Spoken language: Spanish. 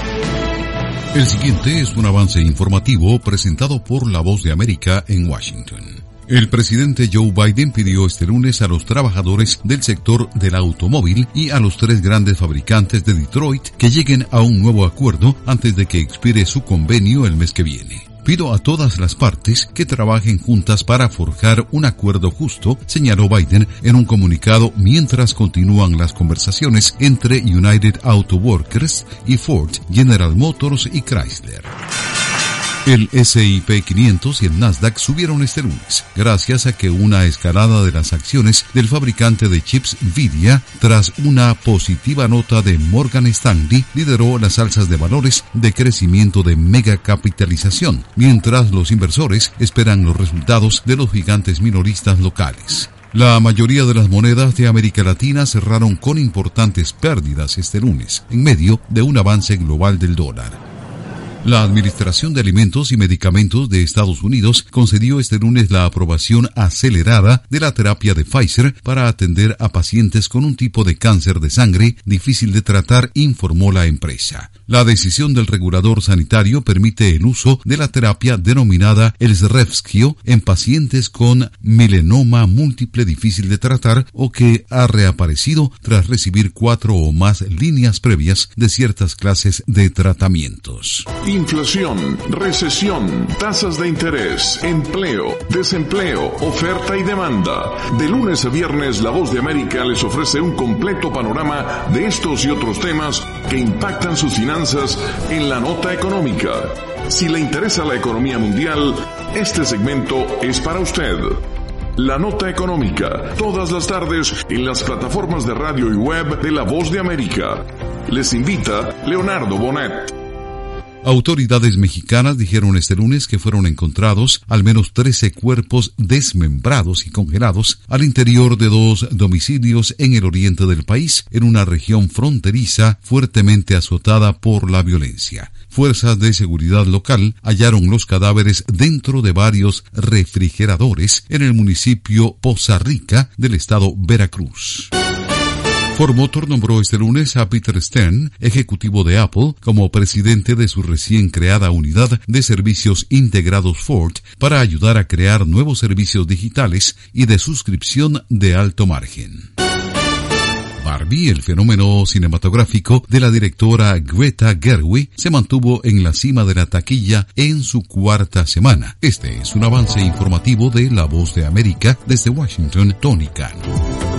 El siguiente es un avance informativo presentado por La Voz de América en Washington. El presidente Joe Biden pidió este lunes a los trabajadores del sector del automóvil y a los 3 grandes fabricantes de Detroit que lleguen a un nuevo acuerdo antes de que expire su convenio el mes que viene. Pido a todas las partes que trabajen juntas para forjar un acuerdo justo, señaló Biden en un comunicado mientras continúan las conversaciones entre United Auto Workers y Ford, General Motors y Chrysler. El S&P 500 y el Nasdaq subieron este lunes, gracias a que una escalada de las acciones del fabricante de chips Nvidia, tras una positiva nota de Morgan Stanley, lideró las alzas de valores de crecimiento de megacapitalización, mientras los inversores esperan los resultados de los gigantes minoristas locales. La mayoría de las monedas de América Latina cerraron con importantes pérdidas este lunes, en medio de un avance global del dólar. La Administración de Alimentos y Medicamentos de Estados Unidos concedió este lunes la aprobación acelerada de la terapia de Pfizer para atender a pacientes con un tipo de cáncer de sangre difícil de tratar, informó la empresa. La decisión del regulador sanitario permite el uso de la terapia denominada Elrevskio en pacientes con melanoma múltiple difícil de tratar o que ha reaparecido tras recibir 4 o más líneas previas de ciertas clases de tratamientos. Inflación, recesión, tasas de interés, empleo, desempleo, oferta y demanda. De lunes a viernes, La Voz de América les ofrece un completo panorama de estos y otros temas que impactan sus finanzas en la nota económica. Si le interesa la economía mundial, este segmento es para usted. La nota económica, todas las tardes en las plataformas de radio y web de La Voz de América. Les invita Leonardo Bonet. Autoridades mexicanas dijeron este lunes que fueron encontrados al menos 13 cuerpos desmembrados y congelados al interior de 2 domicilios en el oriente del país, en una región fronteriza fuertemente azotada por la violencia. Fuerzas de seguridad local hallaron los cadáveres dentro de varios refrigeradores en el municipio Poza Rica del estado Veracruz. Ford Motor nombró este lunes a Peter Stern, ejecutivo de Apple, como presidente de su recién creada unidad de servicios integrados Ford para ayudar a crear nuevos servicios digitales y de suscripción de alto margen. Barbie, el fenómeno cinematográfico de la directora Greta Gerwig, se mantuvo en la cima de la taquilla en su 4ª semana. Este es un avance informativo de La Voz de América desde Washington, Tony Cano.